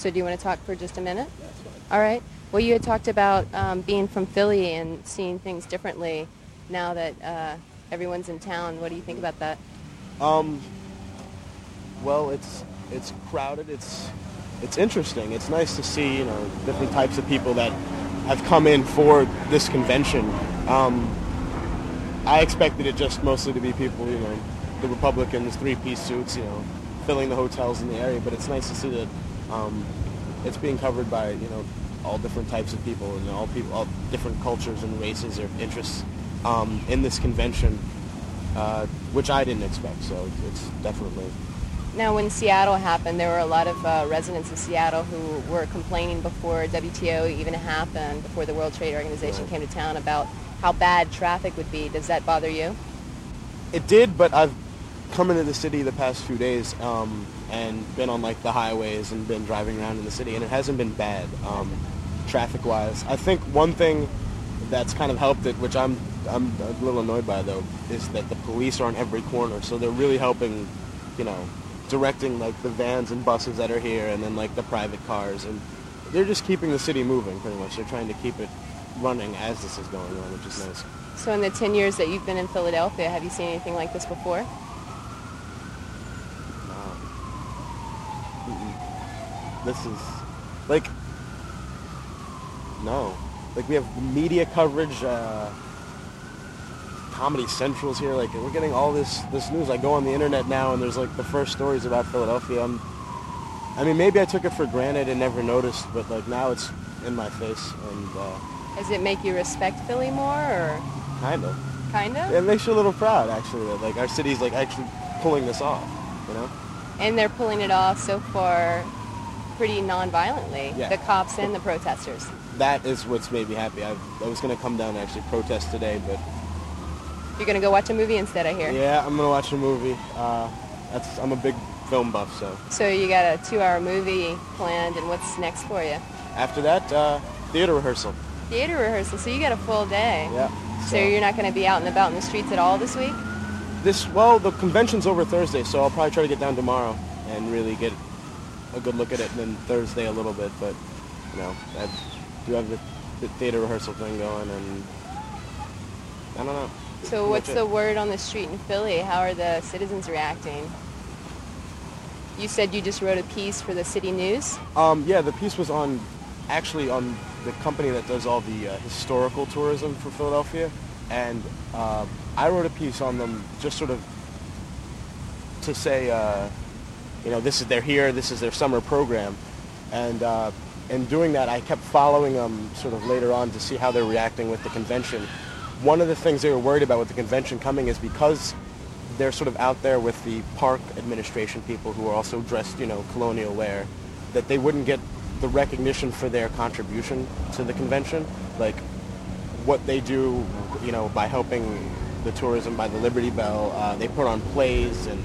So do you want to talk for just a minute? All right. Well, you had talked about being from Philly and seeing things differently now that everyone's in town. What do you think about that? Well, it's crowded. It's interesting. It's nice to see, different types of people that have come in for this convention. I expected it just mostly to be people, the Republicans, three-piece suits, filling the hotels in the area. But it's nice to see that it's being covered by, all different types of people and all different cultures and races or interests in this convention, which I didn't expect. So it's definitely. Now, when Seattle happened, there were a lot of residents of Seattle who were complaining before WTO even happened, before the World Trade Organization came to town, about how bad traffic would be. Does that bother you? It did, but I've come into the city the past few days and been on the highways and been driving around in the city, and it hasn't been bad traffic-wise. I think one thing that's kind of helped it, which I'm a little annoyed by though, is that the police are on every corner, so they're really helping, directing the vans and buses that are here, and then the private cars, and they're just keeping the city moving pretty much. They're trying to keep it running as this is going on, which is nice. So in the 10 years that you've been in Philadelphia, have you seen anything like this before? No. This is no. We have media coverage, Comedy Central's here. We're getting all this news. I go on the internet now, and there's the first stories about Philadelphia. Maybe I took it for granted and never noticed, but now it's in my face. And does it make you respect Philly more, or? Kind of. Kind of? It makes you a little proud, actually, that our city's actually pulling this off, And they're pulling it off so far pretty non-violently, yeah. The cops and the protesters. That is what's made me happy. I was going to come down and actually protest today, but... You're going to go watch a movie instead, I hear. Yeah, I'm going to watch a movie. I'm a big film buff, so... So you got a 2-hour movie planned, and what's next for you? After that, theater rehearsal. Theater rehearsal, so you got a full day. Yeah. So you're not going to be out and about in the streets at all this week? The convention's over Thursday, so I'll probably try to get down tomorrow and really get a good look at it, and then Thursday a little bit, but, I do have the theater rehearsal thing going, and I don't know. So what's the word on the street in Philly? How are the citizens reacting? You said you just wrote a piece for the City News? Yeah, the piece was on the company that does all the historical tourism for Philadelphia, and I wrote a piece on them just sort of to say, they're here, this is their summer program, and in doing that, I kept following them sort of later on to see how they're reacting with the convention. One of the things they were worried about with the convention coming is because they're sort of out there with the park administration people who are also dressed, colonial wear, that they wouldn't get the recognition for their contribution to the convention, what they do, by helping the tourism by the Liberty Bell. They put on plays and,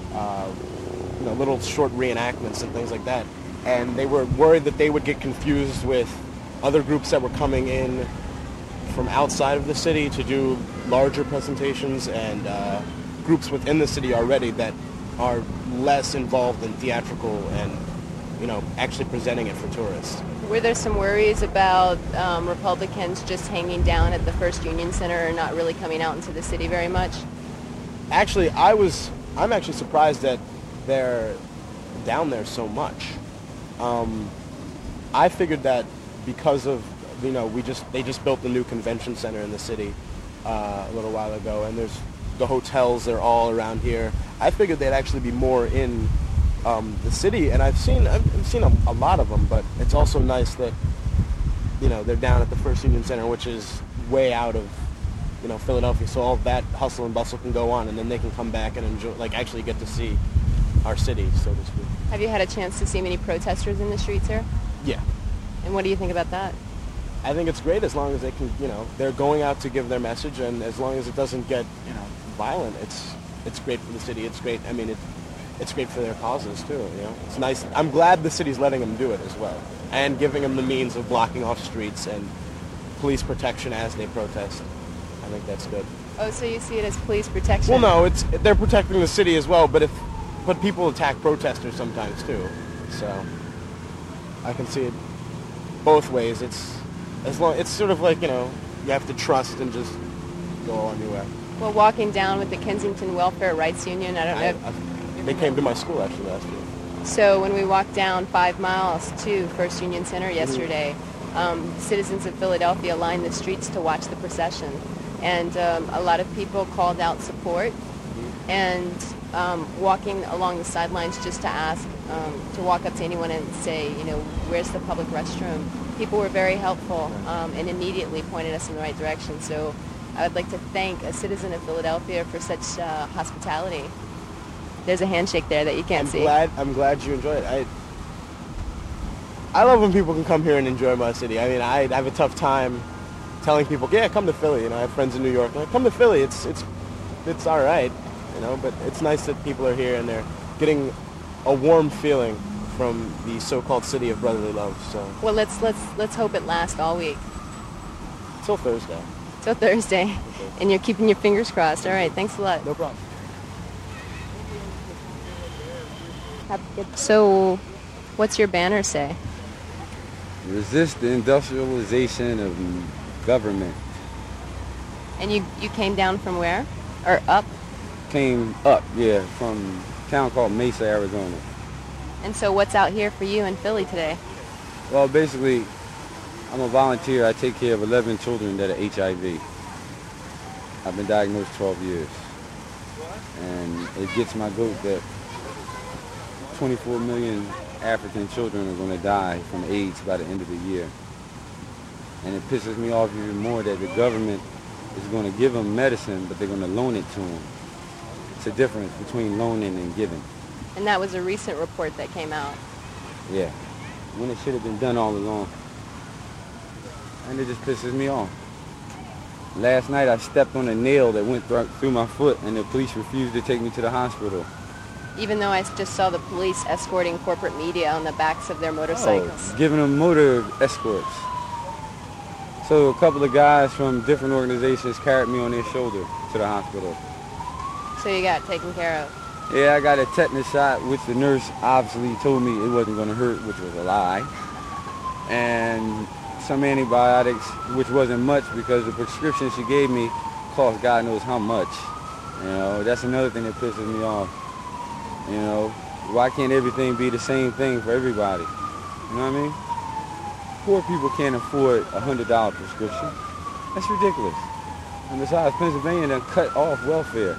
little short reenactments and things like that. And they were worried that they would get confused with other groups that were coming in from outside of the city to do larger presentations, and groups within the city already that are less involved in theatrical and, actually presenting it for tourists. Were there some worries about Republicans just hanging down at the First Union Center and not really coming out into the city very much? Actually, I'm actually surprised that they're down there so much. I figured that because of, they just built the new convention center in the city a little while ago, and there's the hotels, they're all around here. I figured they'd actually be more in the city, and I've seen a lot of them, but it's also nice that, they're down at the First Union Center, which is way out of, Philadelphia, so all that hustle and bustle can go on, and then they can come back and enjoy, actually get to see our city, so to speak. Have you had a chance to see many protesters in the streets here? Yeah. And what do you think about that? I think it's great as long as they can, they're going out to give their message, and as long as it doesn't get, violent, it's great for the city. It's great. It's great for their causes too. It's nice. I'm glad the city's letting them do it as well, and giving them the means of blocking off streets and police protection as they protest. I think that's good. Oh, so you see it as police protection? Well, no, they're protecting the city as well, but people attack protesters sometimes too. So I can see it both ways. It's sort of like, you have to trust and just go on your way. Well, walking down with the Kensington Welfare Rights Union, I don't know. They came to my school actually last year. So when we walked down 5 miles to First Union Center yesterday, citizens of Philadelphia lined the streets to watch the procession. And a lot of people called out support and walking along the sidelines just to ask, to walk up to anyone and say, where's the public restroom? People were very helpful and immediately pointed us in the right direction. So I would like to thank a citizen of Philadelphia for such hospitality. There's a handshake there that you can't see. I'm glad you enjoy it. I love when people can come here and enjoy my city. I mean, I have a tough time telling people, yeah, come to Philly. I have friends in New York. Like, come to Philly. It's all right, But it's nice that people are here and they're getting a warm feeling from the so-called city of brotherly love. So. Well, let's hope it lasts all week. Till Thursday. Till Thursday. And you're keeping your fingers crossed. All right. Thanks a lot. No problem. So, what's your banner say? Resist the industrialization of government. And you came down from where? Or up? Came up, yeah, from a town called Mesa, Arizona. And so what's out here for you in Philly today? Well, basically, I'm a volunteer. I take care of 11 children that are HIV. I've been diagnosed 12 years. And it gets my goat that 24 million African children are going to die from AIDS by the end of the year. And it pisses me off even more that the government is going to give them medicine, but they're going to loan it to them. It's a difference between loaning and giving. And that was a recent report that came out. Yeah, when it should have been done all along. And it just pisses me off. Last night I stepped on a nail that went through my foot and the police refused to take me to the hospital. Even though I just saw the police escorting corporate media on the backs of their motorcycles. Oh, giving them motor escorts. So a couple of guys from different organizations carried me on their shoulder to the hospital. So you got taken care of? Yeah, I got a tetanus shot, which the nurse obviously told me it wasn't going to hurt, which was a lie. And some antibiotics, which wasn't much because the prescription she gave me cost God knows how much. That's another thing that pisses me off. Why can't everything be the same thing for everybody? You know what I mean? Poor people can't afford a $100 prescription. That's ridiculous. And besides, Pennsylvania done cut off welfare.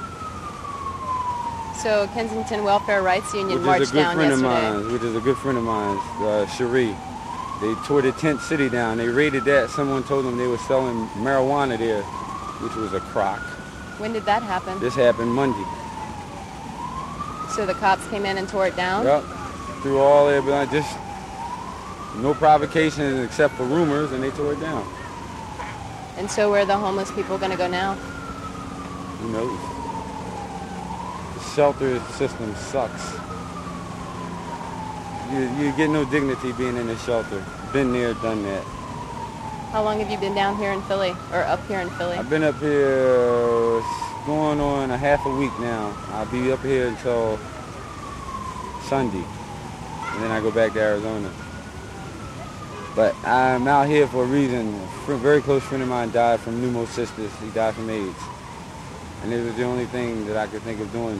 So Kensington Welfare Rights Union marched down yesterday. Which is a good friend of mine, Cherie. They tore the tent city down. They raided that. Someone told them they were selling marijuana there, which was a crock. When did that happen? This happened Monday. So the cops came in and tore it down? Yep. Through all there, but just no provocations except for rumors, and they tore it down. And so where are the homeless people going to go now? Who knows? The shelter system sucks. You get no dignity being in a shelter. Been there, done that. How long have you been down here in Philly, or up here in Philly? I've been up here going on a half a week now. I'll be up here until Sunday, and then I go back to Arizona. But I'm out here for a reason. A very close friend of mine died from pneumocystis. He died from AIDS. And it was the only thing that I could think of doing.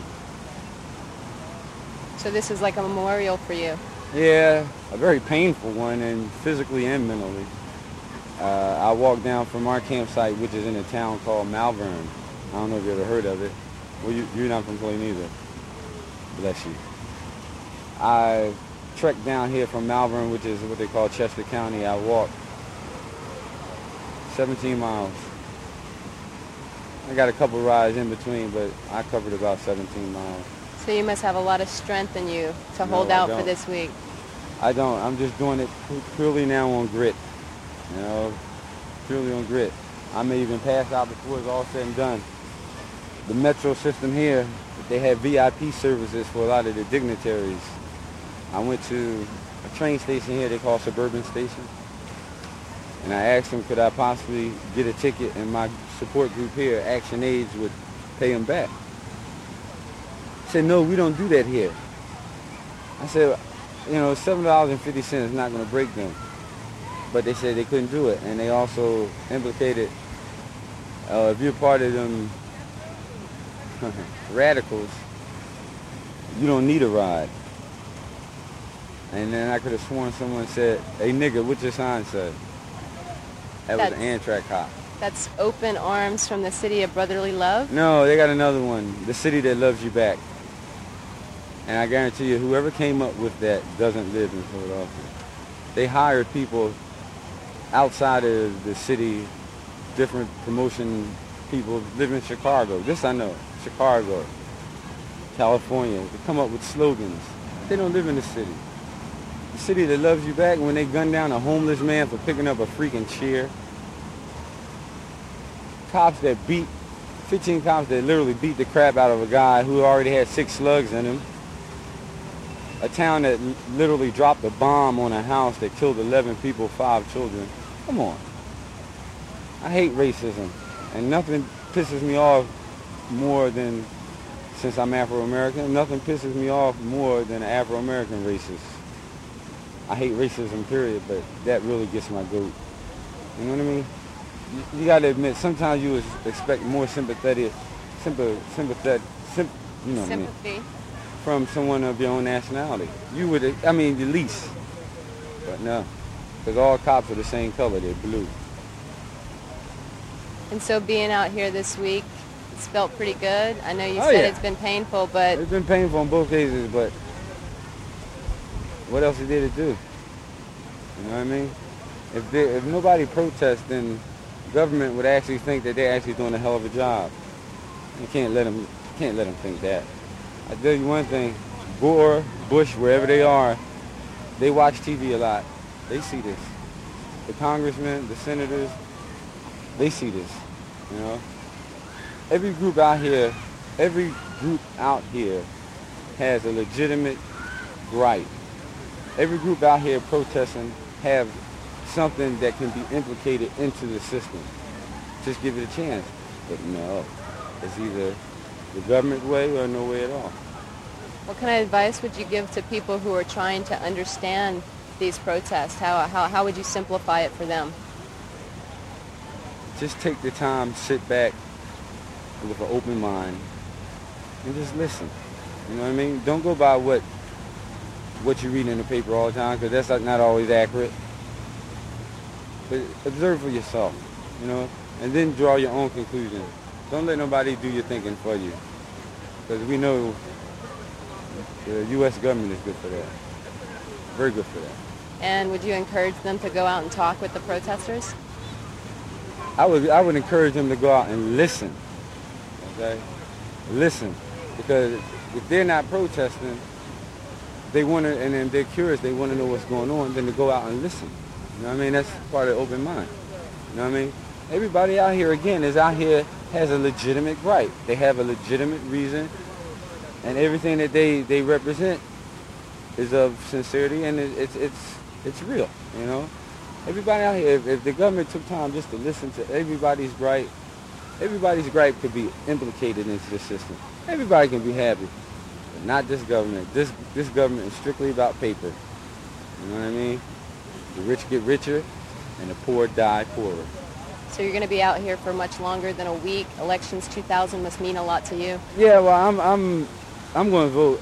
So this is like a memorial for you? Yeah, a very painful one, and physically and mentally. I walked down from our campsite, which is in a town called Malvern. I don't know if you ever heard of it. Well, you're not from Philly neither. Bless you. I trekked down here from Malvern, which is what they call Chester County. I walked 17 miles. I got a couple rides in between, but I covered about 17 miles. So you must have a lot of strength in you to hold out for this week. I don't. I'm just doing it purely now on grit. Purely on grit. I may even pass out before it's all said and done. The metro system here, they have VIP services for a lot of the dignitaries. I went to a train station here they call Suburban Station. And I asked them, could I possibly get a ticket, and my support group here, Action AIDS, would pay them back. I said, no, we don't do that here. I said, $7.50 is not going to break them. But they said they couldn't do it. And they also implicated, if you're part of them radicals, you don't need a ride. And then I could have sworn someone said, "Hey nigga, what's your sign say?" That was an Amtrak cop. That's Open Arms from the City of Brotherly Love? No, they got another one. The City That Loves You Back. And I guarantee you, whoever came up with that doesn't live in Philadelphia. They hired people outside of the city, different promotion people live in Chicago. This I know, Chicago, California. They come up with slogans. They don't live in the city. The City That Loves You Back, when they gunned down a homeless man for picking up a freaking chair. Cops that 15 cops that literally beat the crap out of a guy who already had 6 slugs in him. A town that literally dropped a bomb on a house that killed 11 people, 5 children. Come on. I hate racism. And nothing pisses me off more than, since I'm Afro-American, nothing pisses me off more than an Afro-American racist. I hate racism, period, but that really gets my goat. You know what I mean? You got to admit, sometimes you would expect more sympathy from someone of your own nationality. You would, the least. But no, because all cops are the same color, they're blue. And so being out here this week, it's felt pretty good. I know you said it's been painful, but... It's been painful in both cases, but what else is there to do? You know what I mean? If nobody protests, then government would actually think that they're actually doing a hell of a job. You can't let them think that. I tell you one thing, Gore, Bush, wherever they are, they watch TV a lot. They see this. The congressmen, the senators, they see this, you know. Every group out here has a legitimate gripe. Every group out here protesting have something that can be implicated into the system. Just give it a chance. But no, it's either the government way or no way at all. What kind of advice would you give to people who are trying to understand these protests? How would you simplify it for them? Just take the time, sit back with an open mind, and just listen. You know what I mean? Don't go by what you read in the paper all the time, because that's not always accurate. But observe for yourself, you know, and then draw your own conclusion. Don't let nobody do your thinking for you, because we know the U.S. government is good for that. Very good for that. And would you encourage them to go out and talk with the protesters? I would encourage them to go out and listen. Okay? Listen. Because if they're not protesting, they want to, and then they're curious, they want to know what's going on, then to go out and listen. You know what I mean? That's part of the open mind. You know what I mean? Everybody out here, again, has a legitimate right. They have a legitimate reason, and everything that they represent is of sincerity, and it's real, you know? Everybody out here, if the government took time just to listen to everybody's gripe could be implicated into the system. Everybody can be happy, but not this government. This government is strictly about paper. You know what I mean? The rich get richer, and the poor die poorer. So you're going to be out here for much longer than a week. Elections 2000 must mean a lot to you. Yeah, well, I'm going to vote.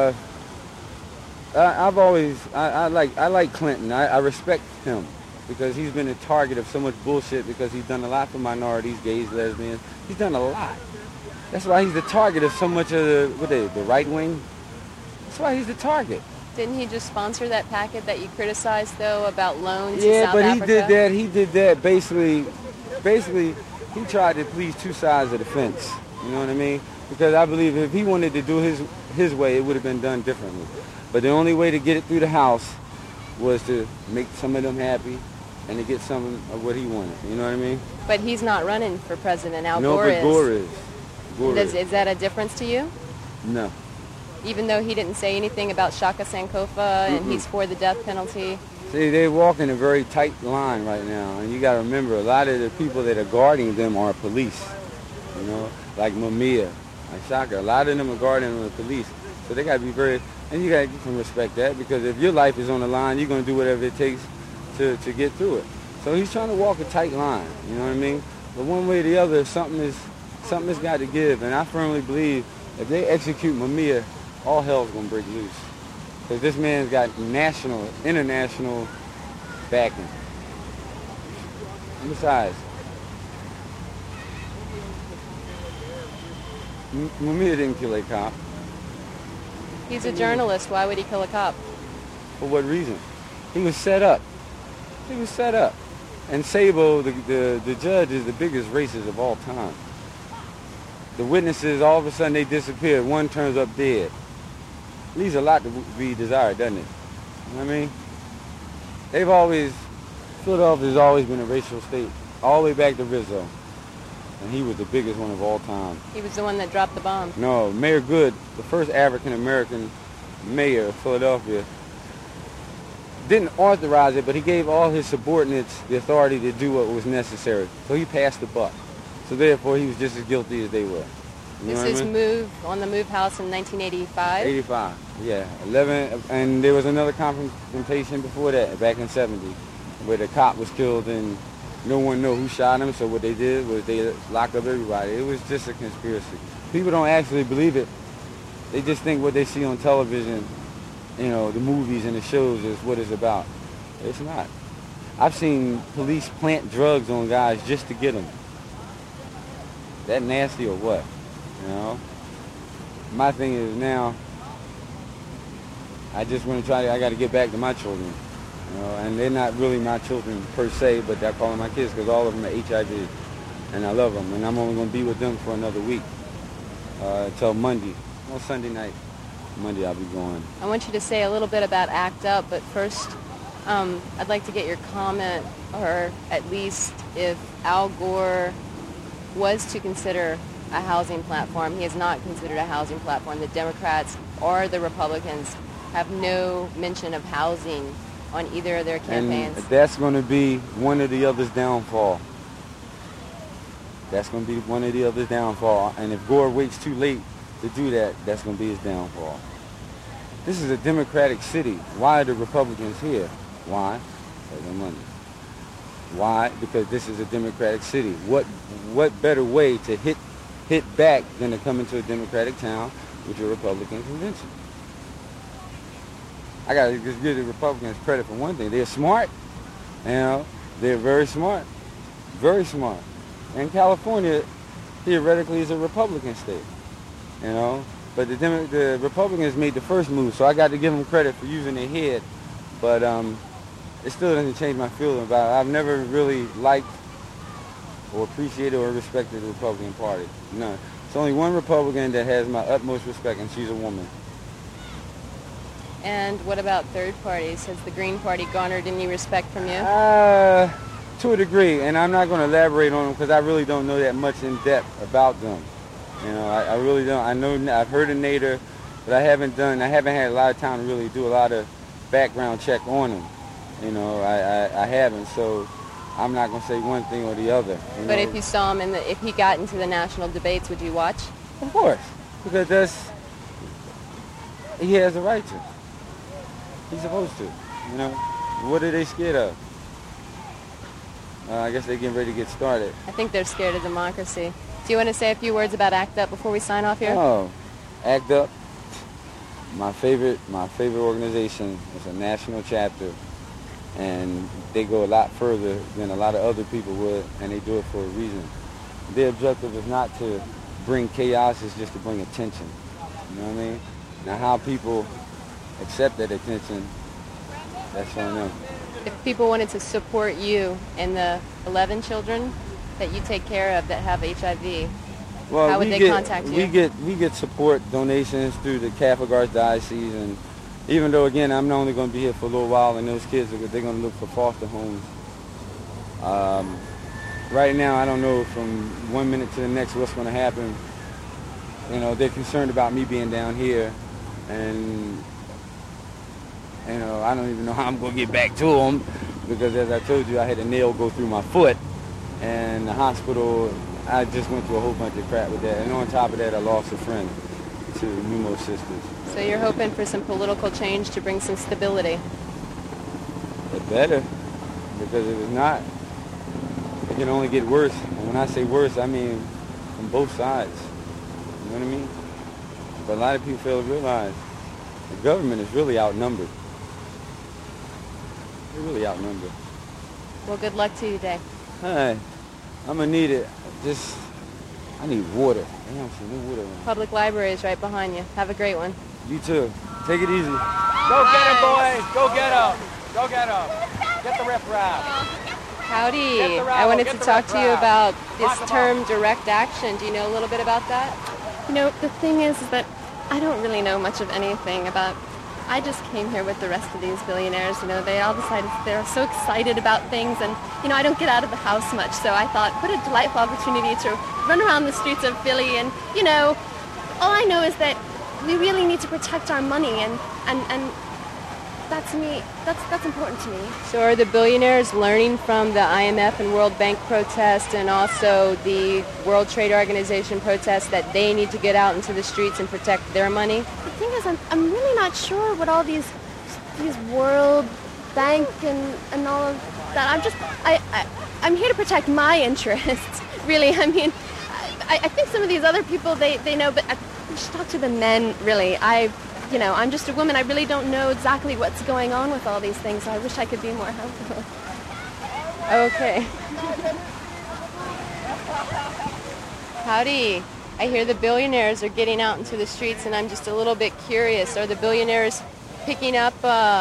I like Clinton. I respect him because he's been a target of so much bullshit because he's done a lot for minorities, gays, lesbians. He's done a lot. That's why he's the target of so much of the right wing. That's why he's the target. Didn't he just sponsor that packet that you criticized, though, about loans to South Africa? Yeah, but he did that basically, he tried to please two sides of the fence. You know what I mean? Because I believe if he wanted to do his way, it would have been done differently. But the only way to get it through the House was to make some of them happy and to get some of what he wanted. You know what I mean? But he's not running for president. Al Gore is. Gore is. Gore is. Is that a difference to you? No. Even though he didn't say anything about Shaka Sankofa and he's for the death penalty? See, they're walking a very tight line right now. And you got to remember, a lot of the people that are guarding them are police. You know, like Mumia, like Shaka. A lot of them are guarding the police. So they got to be very... And you can respect that, because if your life is on the line, you're going to do whatever it takes to get through it. So he's trying to walk a tight line, you know what I mean? But one way or the other, something has got to give. And I firmly believe if they execute Mumia, all hell's going to break loose. Because this man's got national, international backing. And besides, Mumia didn't kill a cop. He's a journalist. Why would he kill a cop? For what reason? He was set up. He was set up. And Sabo, the judge, is the biggest racist of all time. The witnesses, all of a sudden, they disappear. One turns up dead. Leaves a lot to be desired, doesn't it? You know what I mean? Philadelphia's always been a racial state, all the way back to Rizzo. And he was the biggest one of all time. He was the one that dropped the bomb. No, Mayor Good, the first African-American mayor of Philadelphia, didn't authorize it, but he gave all his subordinates the authority to do what was necessary. So he passed the buck. So therefore, he was just as guilty as they were. This is move on the Move House in 1985? 85, yeah. 11, and there was another confrontation before that, back in 70, where the cop was killed and no one knew who shot him, so what they did was they locked up everybody. It was just a conspiracy. People don't actually believe it. They just think what they see on television, you know, the movies and the shows is what it's about. It's not. I've seen police plant drugs on guys just to get them. That nasty or what? You know? My thing is now, I just want to I got to get back to my children. You know, and they're not really my children per se, but I call them my kids because all of them are HIV. And I love them. And I'm only going to be with them for another week until Monday. Well, Sunday night. Monday I'll be going. I want you to say a little bit about ACT UP, but first I'd like to get your comment, or at least if Al Gore was to consider a housing platform. He has not considered a housing platform. The Democrats or the Republicans have no mention of housing on either of their campaigns. And that's going to be one or the other's downfall. That's going to be one or the other's downfall. And if Gore waits too late to do that, that's going to be his downfall. This is a Democratic city. Why are the Republicans here? Why? For their money. Why? Because this is a Democratic city. What better way to hit back than to come into a Democratic town with your Republican convention? I got to just give the Republicans credit for one thing. They're smart. You know, they're very smart. Very smart. And California, theoretically, is a Republican state. You know, but the Republicans made the first move, so I got to give them credit for using their head. But it still doesn't change my feeling about it. I've never really liked or appreciated or respected the Republican Party. None. It's only one Republican that has my utmost respect, and she's a woman. And what about third parties? Has the Green Party garnered any respect from you? To a degree, and I'm not going to elaborate on them because I really don't know that much in depth about them. You know, I really don't. I know I've heard of Nader, but I haven't had a lot of time to really do a lot of background check on them. You know, I haven't, so I'm not going to say one thing or the other. But if you saw him if he got into the national debates, would you watch? Of course, because he has a right to. He's supposed to. You know, what are they scared of? I guess they're getting ready to get started. I think they're scared of democracy. Do you want to say a few words about ACT UP before we sign off here? Oh, ACT UP, my favorite organization. It's a national chapter, and they go a lot further than a lot of other people would, and they do it for a reason. Their objective is not to bring chaos, it's just to bring attention. You know what I mean? Now, how people accept that attention, that's on them. If people wanted to support you and the 11 children that you take care of that have HIV, how would they contact you? We get support donations through the Catholic Archdiocese, and even though, again, I'm only going to be here for a little while, and those kids, they're going to look for foster homes. Right now, I don't know from one minute to the next what's going to happen. You know, they're concerned about me being down here, and you know, I don't even know how I'm going to get back to them because, as I told you, I had a nail go through my foot, and the hospital, I just went through a whole bunch of crap with that. And on top of that, I lost a friend to Pneumo Sisters. So you're hoping for some political change to bring some stability. It better, because if it's not, it can only get worse. And when I say worse, I mean from both sides. You know what I mean? But a lot of people fail to realize the government is really outnumbered. They're really outnumbered. Well, good luck to you today. Hey, I'm gonna need it. I need water. Damn, some new water. Public library is right behind you. Have a great one. You too. Take it easy. Go get him, boys. Go get him. Go get him. Get the riffraff. Howdy. Get the rabble, I wanted get to the talk to you riffraff. about this Lock 'em term direct action. Do you know a little bit about that? You know, the thing is that I don't really know much of anything about. I just came here with the rest of these billionaires. You know, they all decided they're so excited about things, and you know, I don't get out of the house much, so I thought, what a delightful opportunity to run around the streets of Philly, and you know, all I know is that we really need to protect our money, and that's me. That's important to me. So are the billionaires learning from the IMF and World Bank protest and also the World Trade Organization protest that they need to get out into the streets and protect their money? The thing is, I'm really not sure what all these World Bank and all of that. I'm here to protect my interests. Really, I mean, I think some of these other people they know, but I should talk to the men. Really, I'm just a woman. I really don't know exactly what's going on with all these things. So I wish I could be more helpful. Okay. Howdy. I hear the billionaires are getting out into the streets, and I'm just a little bit curious. Are the billionaires picking up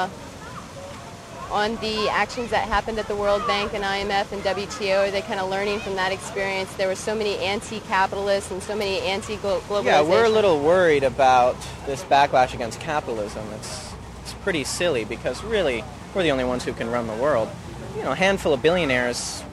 on the actions that happened at the World Bank and IMF and WTO? Are they kind of learning from that experience? There were so many anti-capitalists and so many anti-globalization. Yeah, we're a little worried about this backlash against capitalism. It's pretty silly because really we're the only ones who can run the world. You know, a handful of billionaires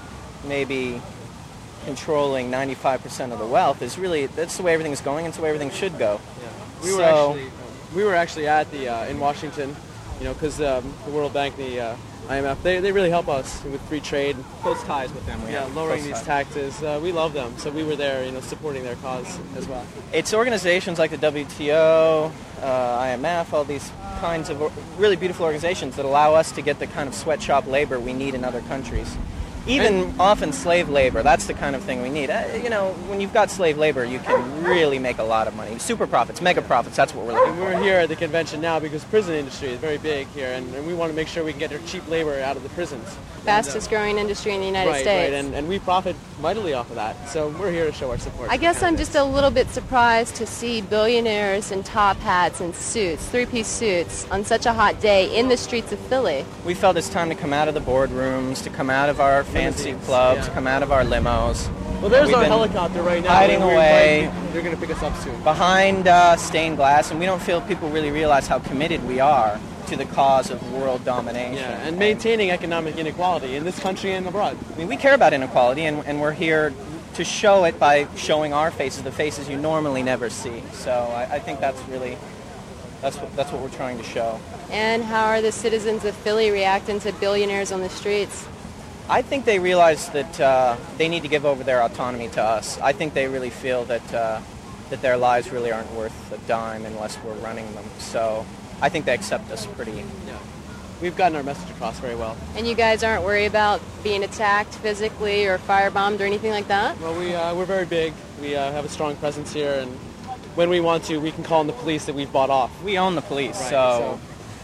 maybe controlling 95% of the wealth is really, that's the way everything's going and it's the way everything should go. Yeah. We were actually at the in Washington, you know, because the World Bank, the IMF, they really help us with free trade. Close ties with them. Lowering these taxes. We love them, so we were there, you know, supporting their cause as well. It's organizations like the WTO, IMF, all these kinds of really beautiful organizations that allow us to get the kind of sweatshop labor we need in other countries. Even often slave labor, that's the kind of thing we need. You know, when you've got slave labor, you can really make a lot of money. Super profits, mega profits, that's what we're looking And for. we're here at the convention now because prison industry is very big here, and we want to make sure we can get our cheap labor out of the prisons. Fastest growing industry in the United Right, States. and we profit mightily off of that. So we're here to show our support. I guess I'm just a little bit surprised to see billionaires in top hats and suits, three-piece suits, on such a hot day in the streets of Philly. We felt it's time to come out of the boardrooms, to come out of our fancy Limousines, clubs, yeah. to come out of our limos. Well, there's We've our been helicopter right now. hiding and away. They're going to pick us up soon. Behind stained glass, and we don't feel people really realize how committed we are to the cause of world domination. Yeah, and maintaining economic inequality in this country and abroad. I mean, we care about inequality, and we're here to show it by showing our faces, the faces you normally never see. So I think that's really, that's what we're trying to show. And how are the citizens of Philly reacting to billionaires on the streets? I think they realize that they need to give over their autonomy to us. I think they really feel that that their lives really aren't worth a dime unless we're running them. So I think they accept us pretty. Yeah. We've gotten our message across very well. And you guys aren't worried about being attacked physically or firebombed or anything like that? Well, we're very big. We have a strong presence here, and when we want to, we can call in the police that we've bought off. We own the police, Right, so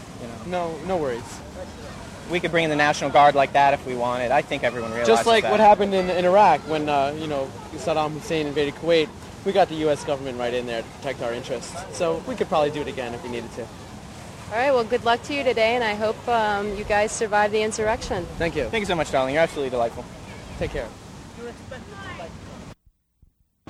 no worries. we could bring in the National Guard like that if we wanted. I think everyone realizes Just like that. what happened in Iraq when Saddam Hussein invaded Kuwait. We got the U.S. government right in there to protect our interests. So we could probably do it again if we needed to. All right, well, good luck to you today, and I hope you guys survive the insurrection. Thank you. Thank you so much, darling. You're absolutely delightful. Take care.